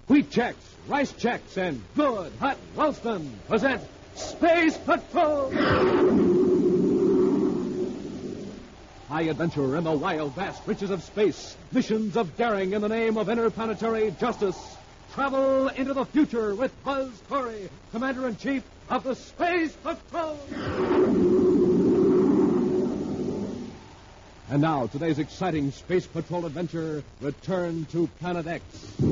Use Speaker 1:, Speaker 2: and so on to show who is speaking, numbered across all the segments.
Speaker 1: Wheat Chex, Rice Chex, and Good Hot Ralston present Space Patrol! High adventure in the wild, vast reaches of space. Missions of daring in the name of interplanetary justice. Travel into the future with Buzz Corey, Commander-in-Chief of the Space Patrol! And now, today's exciting Space Patrol adventure, Return to Planet X.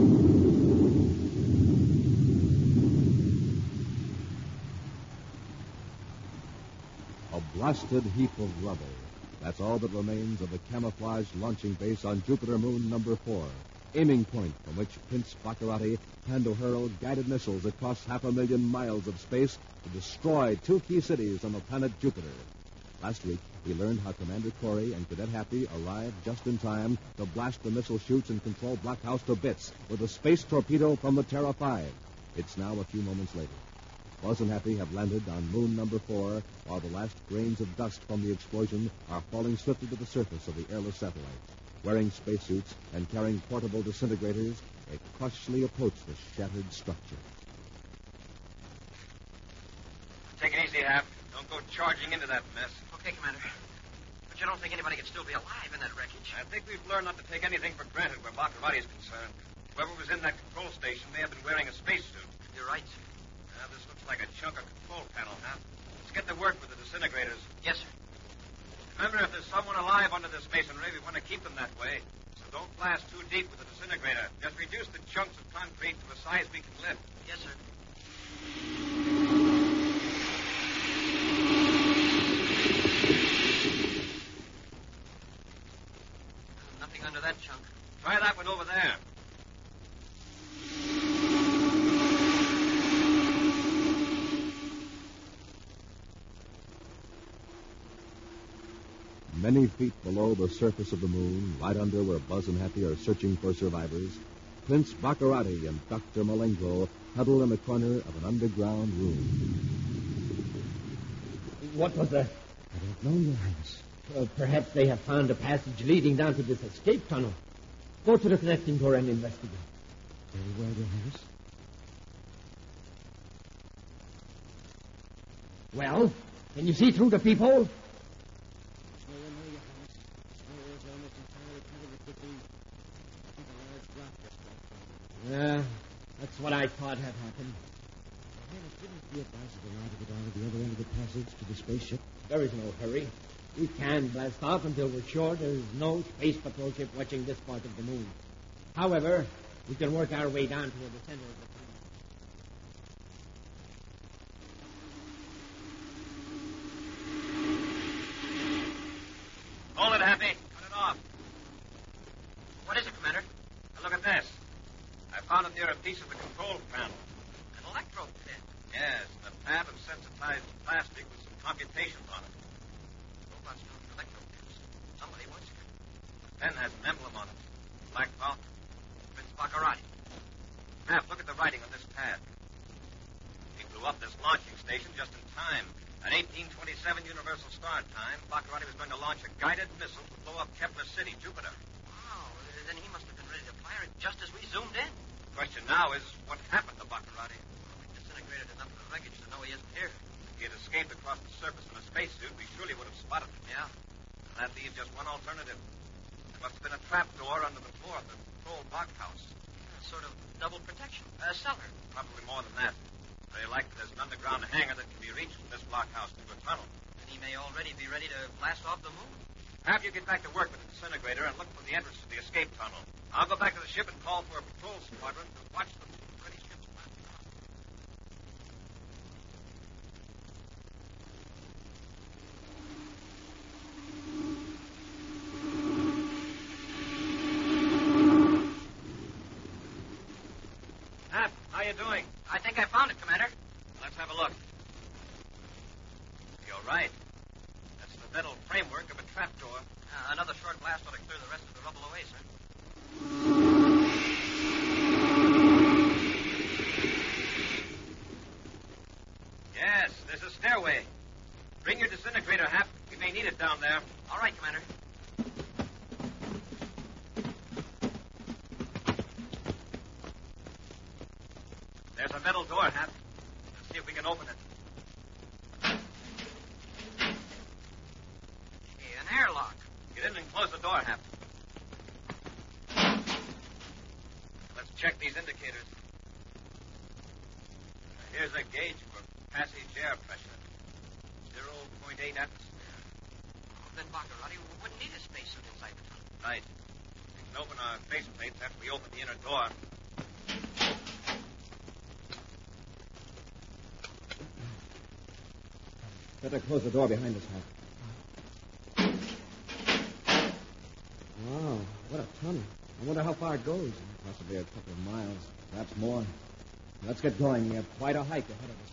Speaker 1: A blasted heap of rubble. That's all that remains of the camouflaged launching base on Jupiter moon number 4, aiming point from which Prince Baccarati planned to hurl guided missiles across 500,000 miles of space to destroy 2 key cities on the planet Jupiter. Last week, we learned how Commander Corey and Cadet Happy arrived just in time to blast the missile chutes and control blockhouse to bits with a space torpedo from the Terra 5. It's now a few moments later. Buzz and Happy have landed on moon number 4, while the last grains of dust from the explosion are falling swiftly to the surface of the airless satellite. Wearing spacesuits and carrying portable disintegrators, they cautiously approach the shattered structure.
Speaker 2: Take it easy, Hap. Don't go charging into that mess.
Speaker 3: Okay, Commander. But you don't think anybody can still be alive in that wreckage?
Speaker 2: I think we've learned not to take anything for granted where Baccarati is concerned. Whoever was in that control station may have been wearing a spacesuit.
Speaker 3: You're right.
Speaker 2: This looks like a chunk of control panel, Hap. Let's get to work with the disintegrators.
Speaker 3: Yes, sir.
Speaker 2: Remember, if there's someone alive under this masonry, we want to keep them that way. So don't blast too deep with the disintegrator. Just reduce the chunks of concrete to the size we can lift.
Speaker 3: Yes, sir. Nothing under that chunk.
Speaker 2: Try that one over there.
Speaker 1: Many feet below the surface of the moon, right under where Buzz and Happy are searching for survivors, Prince Baccarati and Dr. Malenko huddle in a corner of an underground room.
Speaker 4: What was that?
Speaker 1: I don't know, Your Highness.
Speaker 4: Perhaps they have found a passage leading down to this escape tunnel. Go to the connecting door and investigate.
Speaker 1: Very well, Your Highness.
Speaker 4: Well, can you see through the peephole? Yeah, that's what I thought had happened.
Speaker 1: Wouldn't it be advisable now to get out of the other end of the passage to the spaceship?
Speaker 4: There is no hurry. We can blast off until we're sure there's no space patrol ship watching this part of the moon. However, we can work our way down toward the center of the tunnel.
Speaker 2: Hold it, Happy. Cut it off.
Speaker 3: What is it, Commander?
Speaker 2: Now look at this. I found it near a piece of the control panel.
Speaker 3: An electro pin.
Speaker 2: Yes, and a pad of sensitized plastic with some computations on it.
Speaker 3: Robots doing electro pins. Somebody wants it.
Speaker 2: The pen has an emblem on it. Black Falcon.
Speaker 3: Prince Baccarati.
Speaker 2: Hap, look at the writing on this pad. He blew up this launching station just in time. At 1827 Universal Star Time, Baccarati was going to launch a guided missile to blow up Kepler City, Jupiter.
Speaker 3: Wow, then he must have been ready to fire it just as we zoomed in.
Speaker 2: The question now is, what happened to Baccarati?
Speaker 3: We disintegrated enough of the wreckage to know he isn't here.
Speaker 2: If he had escaped across the surface in a spacesuit, we surely would have spotted him.
Speaker 3: Yeah.
Speaker 2: And that leaves just one alternative. There must have been a trapdoor under the floor of the control blockhouse.
Speaker 3: Sort of double protection. A cellar.
Speaker 2: Probably more than that. Very likely there's an underground hangar that can be reached from this blockhouse through a tunnel.
Speaker 3: And he may already be ready to blast off the moon.
Speaker 2: Have you get back to work with the disintegrator and look for the entrance to the escape tunnel. I'll go back to the ship and call for a patrol squadron to watch the ready ships blasting off. Hap, how you doing?
Speaker 3: I think I found it, Commander.
Speaker 2: Let's have a look. You're right. That's the metal framework of a trapdoor.
Speaker 3: Another short blast ought to clear the rest of the rubble away, sir.
Speaker 2: Yes, there's a stairway. Bring your disintegrator, Hap. We may need it down there.
Speaker 3: All right, Commander.
Speaker 2: a metal door, Hap. Let's see if we can open it.
Speaker 3: Hey, an airlock.
Speaker 2: Get in and close the door, Hap. Let's check these indicators. Here's a gauge for passage air pressure. 0.8 atmosphere.
Speaker 3: Then Baccarati wouldn't need a spacesuit inside the tunnel.
Speaker 2: Right. We can open our faceplates after we open the inner door.
Speaker 4: Better close the door behind us, Hap. Wow, what a tunnel. I wonder how far it goes.
Speaker 1: Possibly a couple of miles, perhaps more. Let's get going. We have quite a hike ahead of us.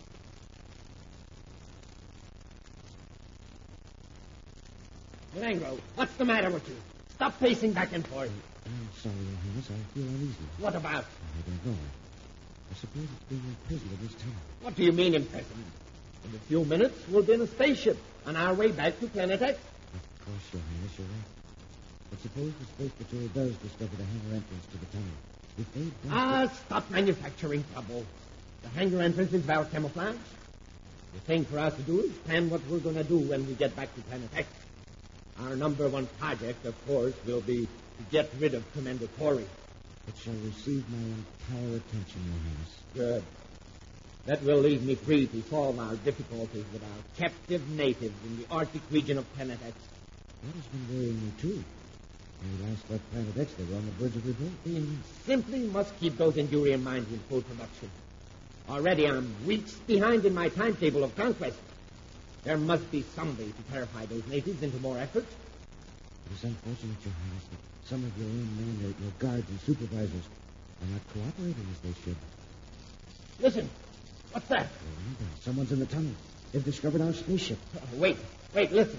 Speaker 4: Durango, what's the matter with you? Stop pacing back and forth.
Speaker 5: I'm sorry, Your Highness. I feel uneasy.
Speaker 4: What about?
Speaker 5: I don't know. I suppose it's being imprisoned in this tunnel.
Speaker 4: What do you mean imprisoned? In a few minutes, we'll be in a spaceship on our way back to Planet X.
Speaker 5: Of course, Your Highness, you're right. But suppose the Space Patrol does discover the hangar entrance to the tunnel. If they don't...
Speaker 4: Stop manufacturing trouble. The hangar entrance is about camouflage. The thing for us to do is plan what we're going to do when we get back to Planet X. Our number one project, of course, will be to get rid of Commander Corey.
Speaker 5: It shall receive my entire attention, Your Highness.
Speaker 4: Good. That will leave me free to solve our difficulties with our captive natives in the Arctic region of Planet X.
Speaker 5: That has been worrying me, too. When we last left Planet X, they were on the verge of revolt.
Speaker 4: We simply must keep those enduring mines in full production. Already I'm weeks behind in my timetable of conquest. There must be some way to terrify those natives into more effort.
Speaker 5: It is unfortunate, Your Highness, that some of your own men, your guards and supervisors, are not cooperating as they should.
Speaker 4: Listen, what's that?
Speaker 5: Remember, someone's in the tunnel. They've discovered our spaceship.
Speaker 4: Wait, listen.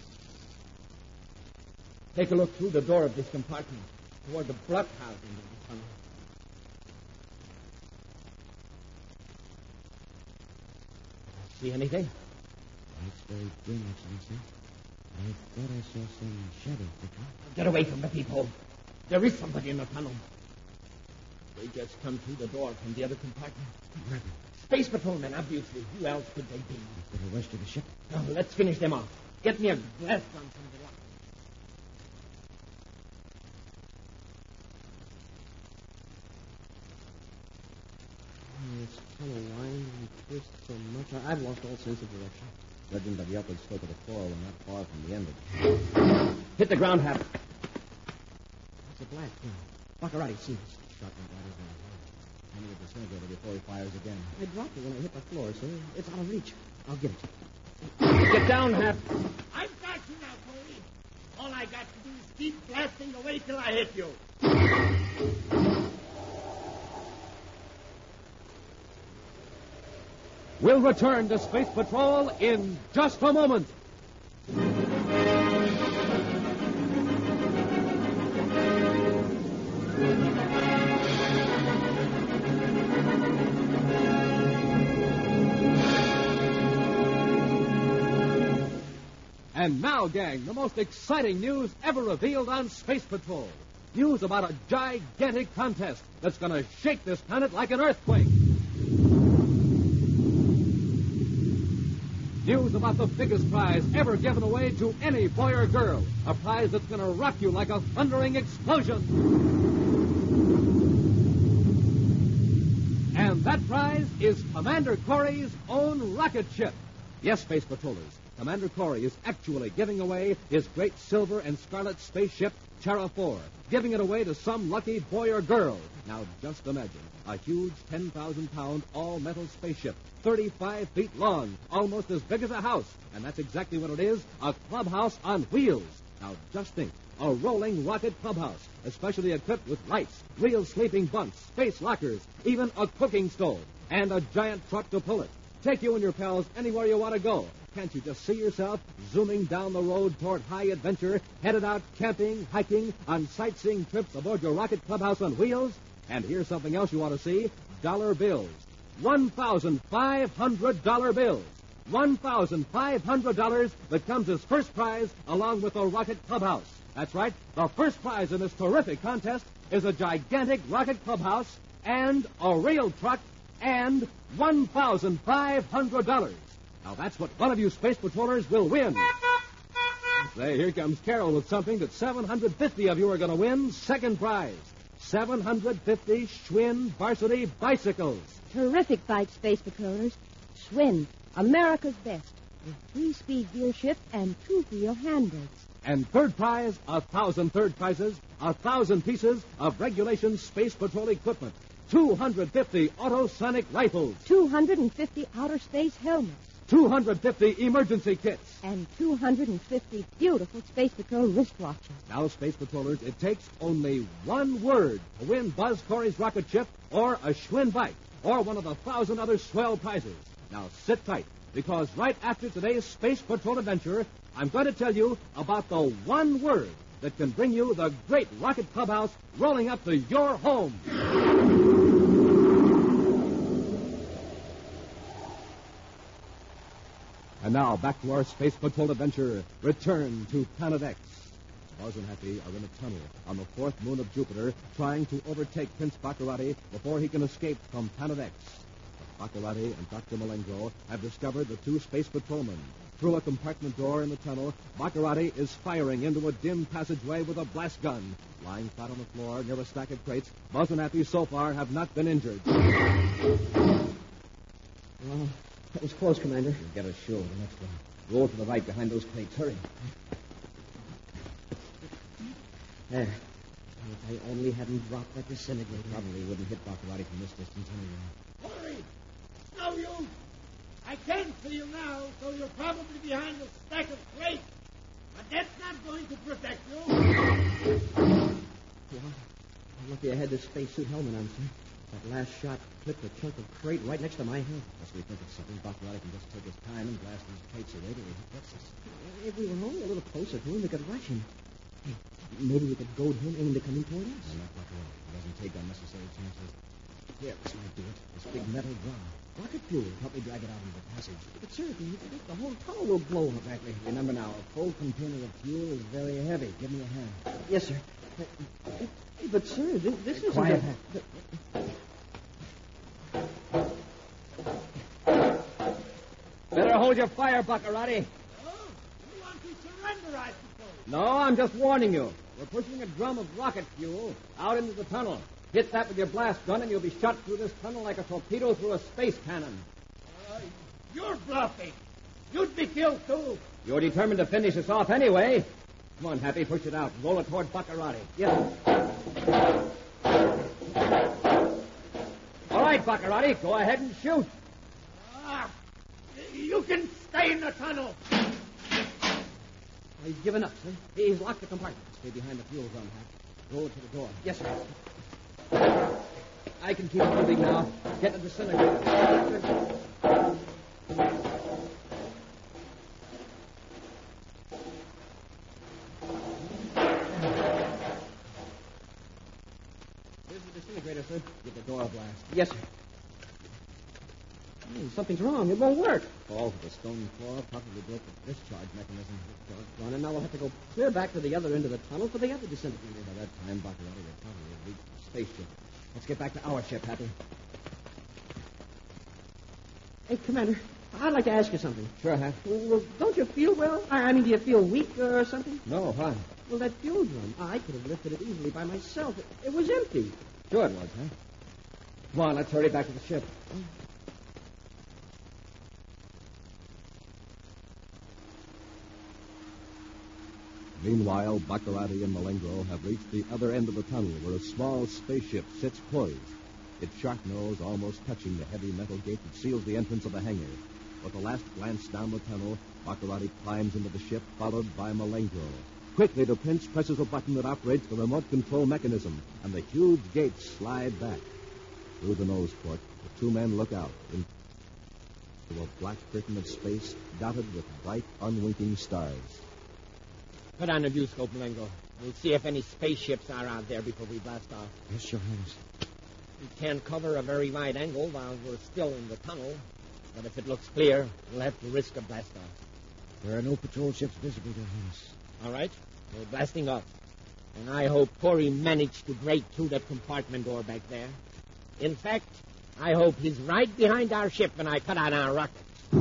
Speaker 4: Take a look through the door of this compartment toward the blockhouse into the tunnel. See anything?
Speaker 5: It's very dim, Excellency. I thought I saw some shadows flickering.
Speaker 4: Get away from the people. There is somebody in the tunnel. They just come through the door from the other compartment.
Speaker 5: Rebel.
Speaker 4: Space patrolmen, obviously. Who else could they be?
Speaker 5: Better rush to the ship.
Speaker 4: Now, let's finish them off. Get me a blast gun from the lock.
Speaker 5: This tunnel winds and twists so much. I've lost all sense of direction.
Speaker 1: Judging by the upward slope of the fall, we're not far from the end of it.
Speaker 4: Hit the ground, Hap.
Speaker 5: It's a black cloud. Baccarati sees us.
Speaker 1: Shot my body's on the ground. I need a disintegrator before he fires again.
Speaker 5: I dropped it when I hit the floor, so it's out of reach. I'll get it.
Speaker 4: Get down, Hap. I've got you now, Corey. All I got to do is keep blasting away till I hit you.
Speaker 1: We'll return to Space Patrol in just a moment. And now, gang, the most exciting news ever revealed on Space Patrol. News about a gigantic contest that's going to shake this planet like an earthquake. News about the biggest prize ever given away to any boy or girl. A prize that's going to rock you like a thundering explosion. And that prize is Commander Corey's own rocket ship. Yes, Space Patrollers, Commander Corey is actually giving away his great silver and scarlet spaceship, Terra 4, giving it away to some lucky boy or girl. Now, just imagine, a huge 10,000-pound all-metal spaceship, 35 feet long, almost as big as a house. And that's exactly what it is, a clubhouse on wheels. Now, just think, a rolling rocket clubhouse, especially equipped with lights, real sleeping bunks, space lockers, even a cooking stove, and a giant truck to pull it. Take you and your pals anywhere you want to go. Can't you just see yourself zooming down the road toward high adventure, headed out camping, hiking, on sightseeing trips aboard your rocket clubhouse on wheels? And here's something else you want to see. Dollar bills. $1,500 bills. $1,500 that comes as first prize along with the rocket clubhouse. That's right. The first prize in this terrific contest is a gigantic rocket clubhouse and a real truck and $1,500. Now, that's what one of you Space Patrollers will win. Say, here comes Carol with something that 750 of you are going to win. Second prize, 750 Schwinn varsity bicycles.
Speaker 6: Terrific fight, Space Patrollers. Schwinn, America's best, with 3-speed gear shift and 2 for your handbrakes.
Speaker 1: And third prize, 1,000 third prizes, 1,000 pieces of regulation Space Patrol equipment, 250 autosonic rifles,
Speaker 6: 250 outer space helmets,
Speaker 1: 250 emergency kits.
Speaker 6: and 250 beautiful Space Patrol wristwatches.
Speaker 1: Now, Space Patrollers, it takes only one word to win Buzz Corey's rocket ship or a Schwinn bike or one of the 1,000 other swell prizes. Now, sit tight, because right after today's Space Patrol adventure, I'm going to tell you about the one word that can bring you the great rocket clubhouse rolling up to your home. And now, back to our Space Patrol adventure. Return to Planet X. Buzz and Happy are in a tunnel on the fourth moon of Jupiter, trying to overtake Prince Baccarati before he can escape from Planet X. But Baccarati and Dr. Malengro have discovered the 2 Space Patrolmen. Through a compartment door in the tunnel, Baccarati is firing into a dim passageway with a blast gun. Lying flat on the floor near a stack of crates, Buzz and Happy so far have not been injured.
Speaker 4: Well, that was close, Commander. You'll get us sure the next one. Roll to the right behind those crates. Hurry. There. If I only hadn't dropped that disintegrator. Probably wouldn't hit Baccarati from this distance anyway.
Speaker 7: Hurry! No use! I can't see you now, so you're probably behind a stack of crates. But that's not going to protect you.
Speaker 4: Well, lucky I had this spacesuit helmet on, sir. That last shot clipped a chunk of crate right next to my head.
Speaker 5: Unless we think it's something Baccarati can just take his time and blast these crates away till he gets us.
Speaker 4: If we were only a little closer to him, we could rush him. Hey, maybe we could goad him into coming toward us.
Speaker 5: No, not Baccarati. He doesn't take unnecessary chances. Here, this might do it. This big metal drum.
Speaker 4: Rocket fuel.
Speaker 5: Help me drag it out into the passage.
Speaker 4: But, sir, the whole tunnel will blow up.
Speaker 5: Exactly. Remember now, a full container of fuel is very heavy. Give me a hand.
Speaker 4: Yes, sir. But, sir, this is...
Speaker 5: Quiet.
Speaker 4: Better hold your fire, Baccarati.
Speaker 7: Oh, you want to surrender, I suppose.
Speaker 4: No, I'm just warning you. We're pushing a drum of rocket fuel out into the tunnel. Hit that with your blast gun, and you'll be shot through this tunnel like a torpedo through a space cannon.
Speaker 7: You're bluffing. You'd be killed, too.
Speaker 4: You're determined to finish us off anyway. Come on, Happy, push it out. Roll it toward Baccarati. Yes. All right, Baccarati, go ahead and shoot.
Speaker 7: You can stay in the tunnel.
Speaker 4: He's given up, sir. He's locked the compartment. Stay behind the fuel drum, Hap. Roll it to the door. Yes, sir. I can keep moving now. Get the disintegrator. Here's the disintegrator, sir.
Speaker 5: Get the door a blast.
Speaker 4: Yes, sir. Something's wrong. It won't work.
Speaker 5: Fall to the stone floor, probably broke the discharge mechanism.
Speaker 4: Doggone, and now we'll have to go clear back to the other end of the tunnel for the other disintegrator.
Speaker 5: By that time, Baccarati will probably have reached the spaceship. Let's get back to our ship, Happy.
Speaker 4: Hey, Commander, I'd like to ask you something.
Speaker 5: Sure, Hap.
Speaker 4: Well, don't you feel well? I mean, do you feel weak or something?
Speaker 5: No, why?
Speaker 4: Well, that fuel drum, I could have lifted it easily by myself. It was empty.
Speaker 5: Sure it was, huh? Come on, let's hurry back to the ship.
Speaker 1: Meanwhile, Baccarati and Malengro have reached the other end of the tunnel where a small spaceship sits poised, its sharp nose almost touching the heavy metal gate that seals the entrance of the hangar. With a last glance down the tunnel, Baccarati climbs into the ship, followed by Malengro. Quickly, the Prince presses a button that operates the remote control mechanism, and the huge gates slide back. Through the nose port, the two men look out into a black curtain of space dotted with bright, unwinking stars.
Speaker 4: Put on the viewscope, Malengo. We'll see if any spaceships are out there before we blast off.
Speaker 5: Yes, Your Highness.
Speaker 4: We can't cover a very wide angle while we're still in the tunnel. But if it looks clear, we'll have to risk a blast off.
Speaker 5: There are no patrol ships visible, Your Highness.
Speaker 4: All right. We're blasting off. And I hope Corey managed to break through that compartment door back there. In fact, I hope he's right behind our ship when I cut on our rockets.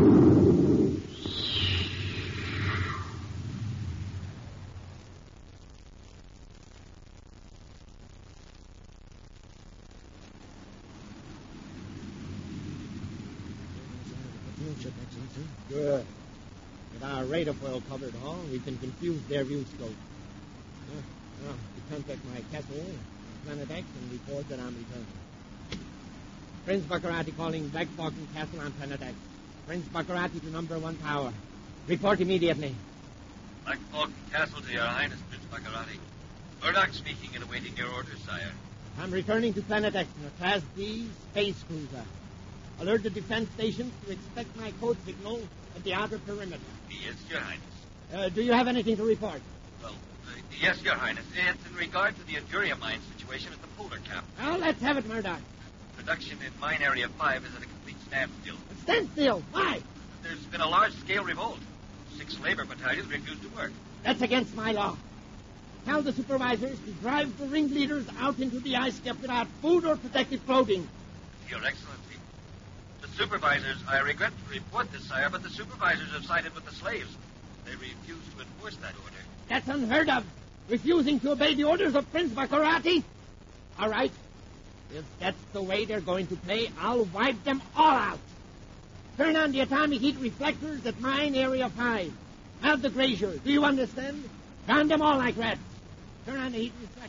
Speaker 4: Good. With our radar foil covered hull, we can confuse their view scope. Well, to contact my castle, Planet X, and report that I'm returning. Prince Baccarati calling Black Falcon Castle on Planet X. Prince Baccarati to number 1 tower. Report immediately.
Speaker 2: Black Falcon Castle to Your Highness, Prince Baccarati. Murdoch speaking and awaiting your orders, sire.
Speaker 4: I'm returning to Planet X in a Class D space cruiser. Alert the defense stations to expect my code signal at the outer perimeter.
Speaker 2: Yes, Your Highness.
Speaker 4: Do you have anything to report?
Speaker 2: Well, yes, Your Highness. It's in regard to the Anduria mine situation at the polar cap.
Speaker 4: Well, let's have it, Murdoch.
Speaker 2: Production in Mine Area 5 is at a complete standstill.
Speaker 4: Standstill? Why?
Speaker 2: There's been a large-scale revolt. 6 labor battalions refuse to work.
Speaker 4: That's against my law. Tell the supervisors to drive the ringleaders out into the ice cap without food or protective clothing.
Speaker 2: Your Excellency. The supervisors, I regret to report this, sire, but the supervisors have sided with the slaves. They refuse to enforce that order.
Speaker 4: That's unheard of. Refusing to obey the orders of Prince Baccarati? All right. If that's the way they're going to play, I'll wipe them all out. Turn on the atomic heat reflectors at Mine Area 5. Have the brazier. Do you understand? Drown them all like rats. Turn on the heat reflector.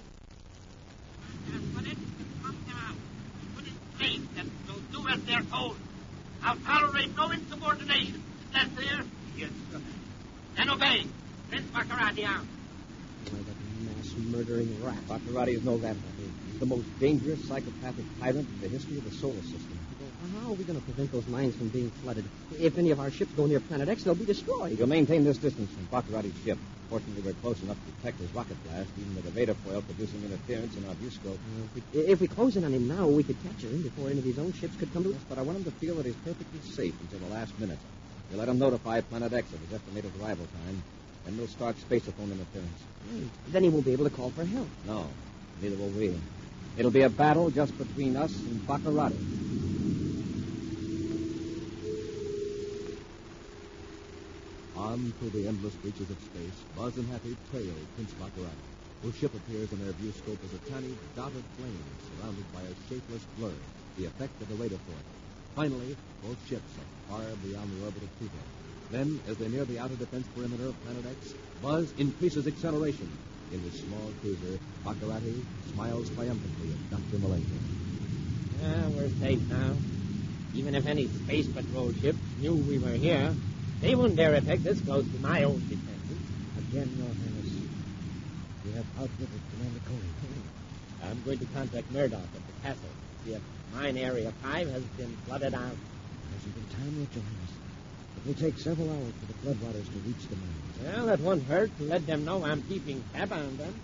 Speaker 4: Put it, pump them out. Put in place that will do as they're told. I'll tolerate no insubordination. Is that clear? Yes, sir. Then obey. Prince Baccarati out.
Speaker 5: Why, that mass-murdering rat. Baccarati is no rat. He's the most dangerous psychopathic tyrant in the history of the solar system.
Speaker 8: How are we going to prevent those mines from being flooded? If any of our ships go near Planet X, they'll be destroyed.
Speaker 5: You'll maintain this distance from Baccarati's ship. Fortunately, we're close enough to detect his rocket blast, even with the radar foil producing interference in our view scope.
Speaker 8: If we close in on him now, we could capture him before any of his own ships could come to us.
Speaker 5: But I want him to feel that he's perfectly safe until the last minute. We'll let him notify Planet X of his estimated arrival time, and we'll start spaceophone interference.
Speaker 8: Then he won't be able to call for help.
Speaker 5: No, neither will we. It'll be a battle just between us and Baccarati.
Speaker 1: On through the endless reaches of space, Buzz and Happy trail Prince Baccarati, whose ship appears in their view scope as a tiny dot of flame surrounded by a shapeless blur, the effect of the radar foil. Finally, both ships are far beyond the orbit of Pluto. Then, as they near the outer defense perimeter of Planet X, Buzz increases acceleration. In his small cruiser, Baccarati smiles triumphantly at Dr. Malenko.
Speaker 4: We're safe now. Even if any space patrol ships knew we were here, they wouldn't dare attack this close to my own defenses.
Speaker 5: Again, Your Highness, we have outwitted Commander Corey.
Speaker 4: I'm going to contact Murdoch at the castle, see if Mine Area 5 has been flooded out.
Speaker 5: Hasn't been time yet, Your Highness. It will take several hours for the floodwaters to reach the mines.
Speaker 4: Well, it won't hurt to let them know I'm keeping tab on them.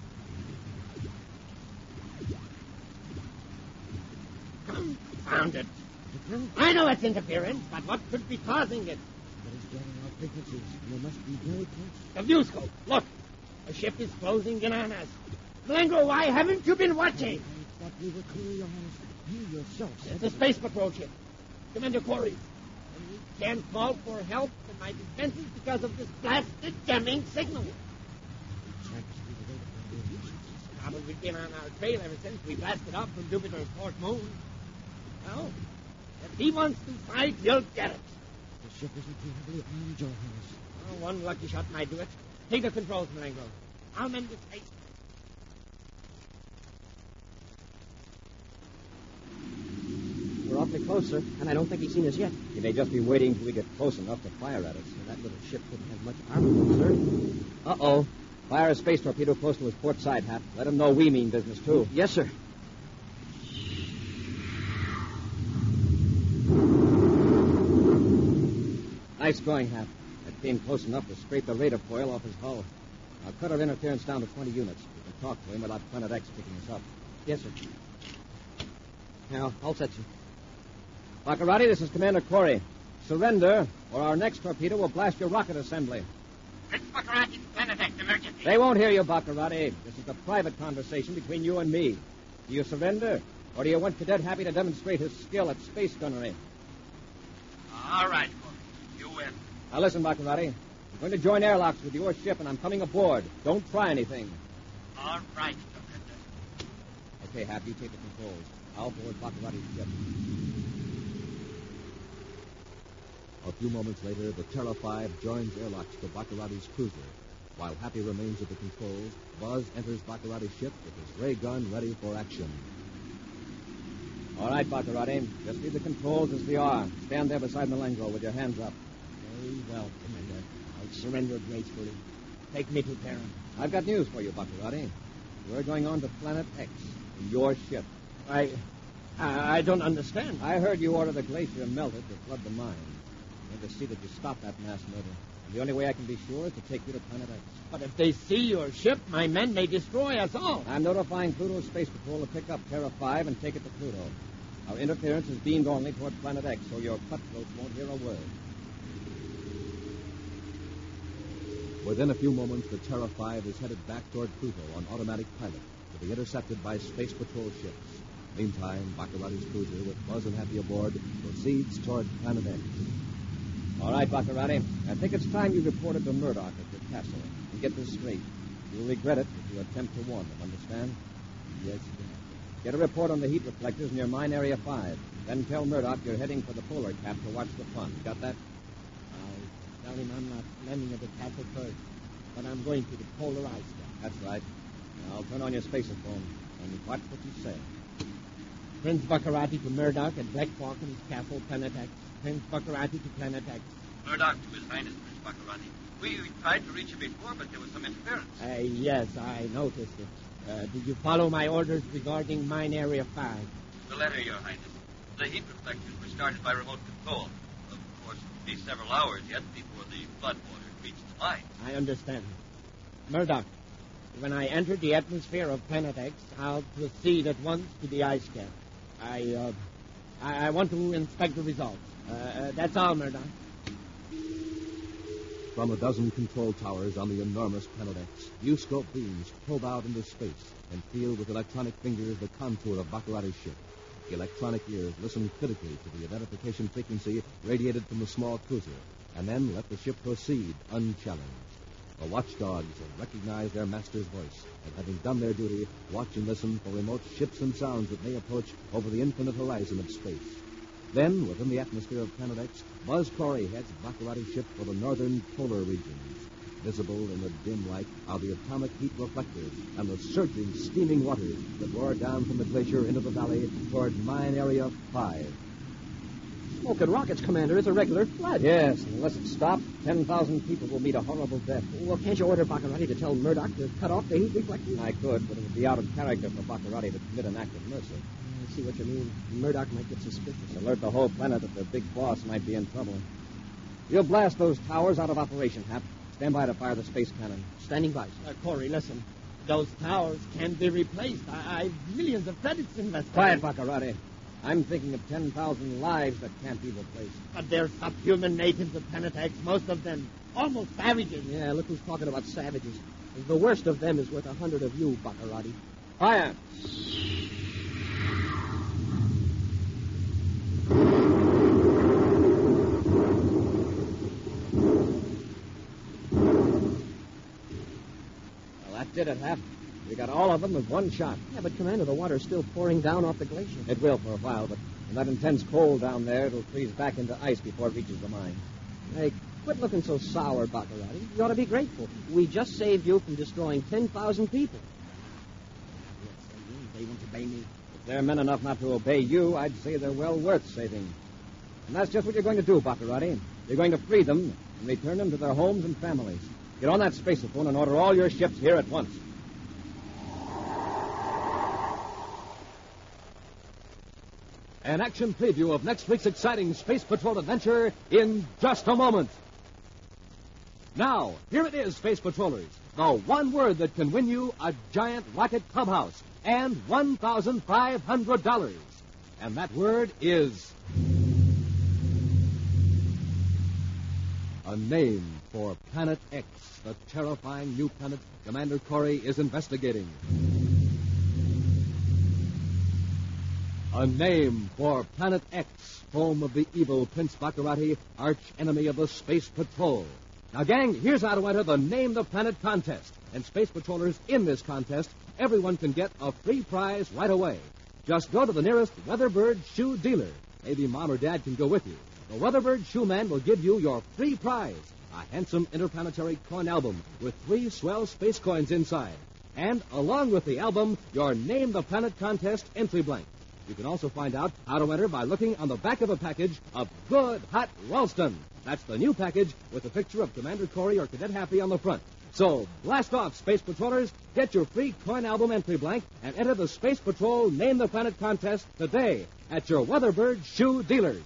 Speaker 4: Confound it. I know it's interference, but what could be causing it?
Speaker 5: But it's getting our frequencies. We must be very close.
Speaker 4: The view scope. Look, the ship is closing in on us. Malenko, why haven't you been watching?
Speaker 5: I thought we were clear, Your Highness. You yourself said
Speaker 4: It's a space patrol ship. Commander Corey. And we can't call for help from my defenses because of this blasted jamming signal. Probably been on our trail ever since we blasted off from Jupiter's fourth moon. Well, if he wants to fight, he'll get it.
Speaker 5: The ship isn't too heavily armed, Your Highness.
Speaker 4: Oh, one lucky shot might do it. Take the controls, Malenko. I'll mend the space.
Speaker 8: We're awfully close, sir, and I don't think he's seen us yet.
Speaker 5: He may just be waiting till we get close enough to fire at us.
Speaker 8: And that little ship couldn't have much armament, sir.
Speaker 5: Uh-oh. Fire a space torpedo close to his port side, Hap. Let him know we mean business, too.
Speaker 8: Yes, sir.
Speaker 5: Nice going, Hap. That came close enough to scrape the radar foil off his hull. I'll cut our interference down to 20 units. We can talk to him without Planet X picking us up.
Speaker 8: Yes, sir. Now, I'll set you.
Speaker 5: Baccarati, this is Commander Corey. Surrender, or our next torpedo will blast your rocket assembly.
Speaker 4: Prince Baccarati, Planet X, emergency.
Speaker 5: They won't hear you, Baccarati. This is a private conversation between you and me. Do you surrender? Or do you want Cadet Happy to demonstrate his skill at space gunnery?
Speaker 3: All right, Corey. You win.
Speaker 5: Now listen, Baccarati. I'm going to join airlocks with your ship, and I'm coming aboard. Don't try anything.
Speaker 3: All right, Commander.
Speaker 5: Okay, Hap, you take the controls. I'll board Baccarati's ship.
Speaker 1: A few moments later, the Terra 5 joins airlocks to Baccarati's cruiser. While Happy remains at the controls, Buzz enters Baccarati's ship with his ray gun ready for action.
Speaker 5: All right, Baccarati. Just leave the controls as they are. Stand there beside Melengro with your hands up.
Speaker 4: Very well, Commander. I'll surrender gracefully. Take me to Terra.
Speaker 5: I've got news for you, Baccarati. We're going on to Planet X in your ship.
Speaker 4: I don't understand.
Speaker 5: I heard you order the glacier melted to flood the mine. I'm going to see that you stop that mass murder. And the only way I can be sure is to take you to Planet X.
Speaker 4: But if they see your ship, my men may destroy us all.
Speaker 5: I'm notifying Pluto's Space Patrol to pick up Terra 5 and take it to Pluto. Our interference is beamed only toward Planet X, so your cutthroats won't hear a word.
Speaker 1: Within a few moments, the Terra 5 is headed back toward Pluto on automatic pilot to be intercepted by Space Patrol ships. Meantime, Baccarati's cruiser, with Buzz and Happy aboard, proceeds toward Planet X.
Speaker 5: All right, Baccarati. I think it's time you reported to Murdoch at your castle. And get this straight. You'll regret it if you attempt to warn them, understand?
Speaker 4: Yes,
Speaker 5: Get a report on the heat reflectors near Mine Area 5. Then tell Murdoch you're heading for the polar cap to watch the fun. Got that?
Speaker 4: I'll tell him I'm not landing at the castle first, but I'm going to the polar ice cap.
Speaker 5: That's right. Now, I'll turn on your spaceophone and watch what you say.
Speaker 4: Prince Baccarati to Murdoch at Black Falcon's castle, Planet X. Prince Baccarati to Planet X.
Speaker 3: Murdoch to His Highness, Prince Baccarati. We tried to reach you before, but there was some interference.
Speaker 4: Yes, I noticed it. Did you follow my orders regarding Mine Area 5?
Speaker 3: The letter, Your Highness. The heat reflectors were started by remote control. Of course, it would be several hours yet before the flood water reached the mine.
Speaker 4: I understand. Murdoch, when I enter the atmosphere of Planet X, I'll proceed at once to the ice cap. I want to inspect the results. That's all, Murdoch.
Speaker 1: From a dozen control towers on the enormous Planet X, viewscope beams probe out into space and feel with electronic fingers the contour of Baccarati's ship. Electronic ears listen critically to the identification frequency radiated from the small cruiser, and then let the ship proceed unchallenged. The watchdogs have recognized their master's voice, and having done their duty, watch and listen for remote ships and sounds that may approach over the infinite horizon of space. Then, within the atmosphere of Planet X, Buzz Corey heads Baccarati's ship for the northern polar regions. Visible in the dim light are the atomic heat reflectors and the surging, steaming waters that roar down from the glacier into the valley toward Mine Area 5.
Speaker 8: Smoke and rockets, Commander. It's a regular flood.
Speaker 5: Yes, unless it stops, 10,000 people will meet a horrible death.
Speaker 8: Well, can't you order Baccarati to tell Murdoch to cut off the heat reflectors?
Speaker 5: I could, but it would be out of character for Baccarati to commit an act of mercy.
Speaker 8: I see what you mean. Murdoch might get suspicious.
Speaker 5: Alert the whole planet that the big boss might be in trouble. You'll blast those towers out of operation, Hap. Stand by to fire the space cannon.
Speaker 8: Standing by, sir.
Speaker 4: Corey, listen. Those towers can't be replaced. I've millions of credits invested.
Speaker 5: Quiet, Baccarati. I'm thinking of 10,000 lives that can't be replaced.
Speaker 4: But they're subhuman natives of Planet X, most of them almost savages.
Speaker 8: Yeah, look who's talking about savages. The worst of them is worth 100 of you, Baccarati.
Speaker 5: Fire! Well, that did it, Hap. We got all of them with one shot.
Speaker 8: Yeah, but, Commander, the water's still pouring down off the glacier.
Speaker 5: It will for a while, but in that intense cold down there, it'll freeze back into ice before it reaches the mine.
Speaker 8: Hey, quit looking so sour, Baccarati. You ought to be grateful. We just saved you from destroying 10,000 people.
Speaker 4: They won't obey me.
Speaker 5: If they're men enough not to obey you, I'd say they're well worth saving. And that's just what you're going to do, Baccarati. You're going to free them and return them to their homes and families. Get on that spaceophone and order all your ships here at once.
Speaker 1: An action preview of next week's exciting Space Patrol adventure in just a moment. Now, here it is, Space Patrollers. The one word that can win you a giant rocket clubhouse and $1,500. And that word is a name for Planet X, the terrifying new planet Commander Corey is investigating. A name for Planet X, home of the evil Prince Baccarati, arch enemy of the Space Patrol. Now, gang, here's how to enter the Name the Planet contest. And Space Patrollers, in this contest, everyone can get a free prize right away. Just go to the nearest Weatherbird shoe dealer. Maybe Mom or Dad can go with you. The Weatherbird shoe man will give you your free prize, a handsome interplanetary coin album with 3 swell space coins inside. And, along with the album, your Name the Planet contest entry blank. You can also find out how to enter by looking on the back of a package of Good Hot Ralston. That's the new package with a picture of Commander Corey or Cadet Happy on the front. So, blast off, Space Patrollers. Get your free coin album entry blank and enter the Space Patrol Name the Planet contest today at your Weatherbird shoe dealers.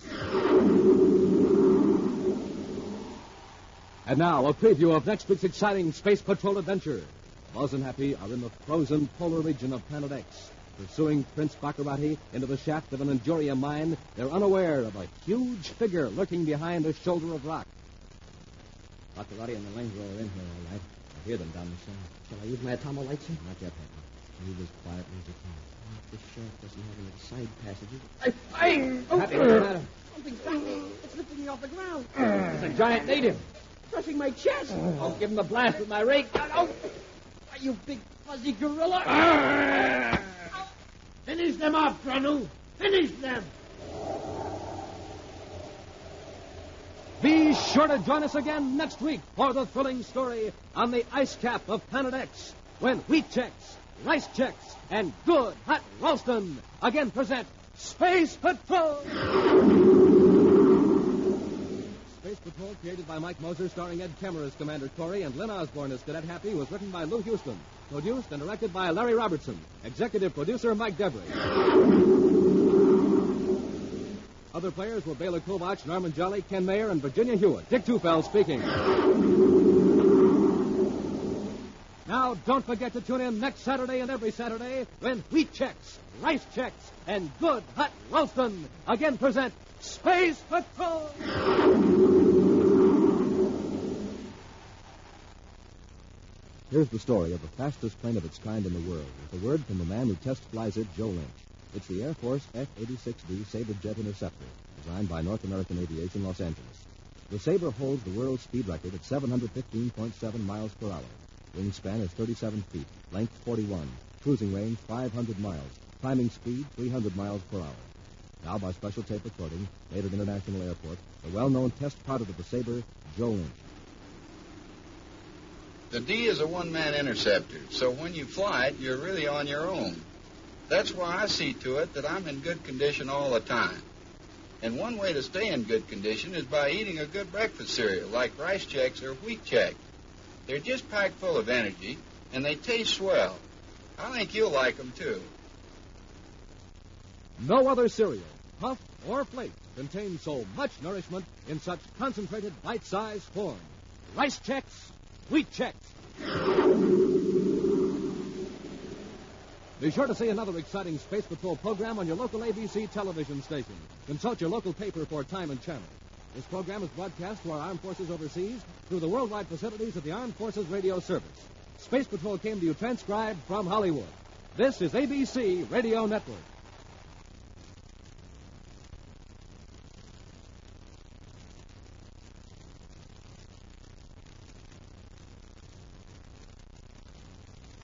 Speaker 1: And now, a preview of next week's exciting Space Patrol adventure. Buzz and Happy are in the frozen polar region of Planet X. Pursuing Prince Baccarati into the shaft of an Anjuria mine, they're unaware of a huge figure lurking behind a shoulder of rock.
Speaker 5: Baccarati and the Ranger are in here, all right. I hear them down the shaft.
Speaker 8: Shall I use my atomo light, sir?
Speaker 5: Not yet, Happy. Move as quietly as you can.
Speaker 8: This shaft doesn't have any side passages.
Speaker 5: Happy, what's the matter?
Speaker 8: Something's happening. It's lifting me off the ground.
Speaker 5: It's a giant native.
Speaker 8: Crushing my chest.
Speaker 5: I'll give him a blast with my rake.
Speaker 8: Oh, you big fuzzy gorilla.
Speaker 7: Finish them off, Granu. Finish them.
Speaker 1: Be sure to join us again next week for the thrilling story on the ice cap of Planet X, when Wheat Chex, Rice Chex, and Good Hot Ralston again present Space Patrol. Space Patrol, created by Mike Moser, starring Ed Kemmer as Commander Corey and Lynn Osborne as Cadet Happy, was written by Lou Houston. Produced and directed by Larry Robertson. Executive producer Mike Debris. Other players were Bela Kovach, Norman Jolly, Ken Mayer, and Virginia Hewitt. Dick Tufeld speaking. Now, don't forget to tune in next Saturday and every Saturday when Wheat Chex, Rice Chex, and Good Hot Ralston again present Space Patrol. Here's the story of the fastest plane of its kind in the world, with a word from the man who test flies it, Joe Lynch. It's the Air Force F-86D Sabre Jet Interceptor, designed by North American Aviation, Los Angeles. The Sabre holds the world speed record at 715.7 miles per hour. Wingspan is 37 feet, length 41, cruising range 500 miles, climbing speed 300 miles per hour. Now, by special tape recording, made at International Airport, the well-known test pilot of the Sabre, Joe Lynch.
Speaker 9: The D is a one-man interceptor, so when you fly it, you're really on your own. That's why I see to it that I'm in good condition all the time. And one way to stay in good condition is by eating a good breakfast cereal like Rice Chex or Wheat Chex. They're just packed full of energy, and they taste swell. I think you'll like them, too.
Speaker 1: No other cereal, puff, or flake contains so much nourishment in such concentrated bite-sized form. Rice Chex, Wheat Chex. Be sure to see another exciting Space Patrol program on your local ABC television station. Consult your local paper for time and channel. This program is broadcast to our armed forces overseas through the worldwide facilities of the Armed Forces Radio Service. Space Patrol came to you transcribed from Hollywood. This is ABC Radio Network.